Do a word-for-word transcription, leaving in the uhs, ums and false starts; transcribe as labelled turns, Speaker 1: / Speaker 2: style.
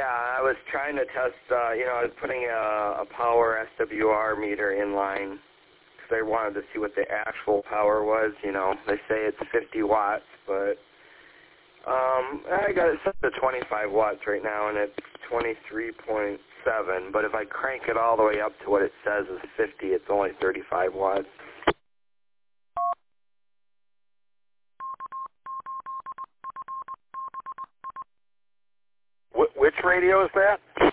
Speaker 1: Yeah, I was trying to test, uh, you know, I was putting a, a power S W R meter in line because I wanted to see what the actual power was. You know, they say it's fifty watts, but um, I got it set to twenty-five watts right now, and it's twenty-three point seven. But if I crank it all the way up to what it says is fifty, it's only thirty-five watts. Wh- which radio is that?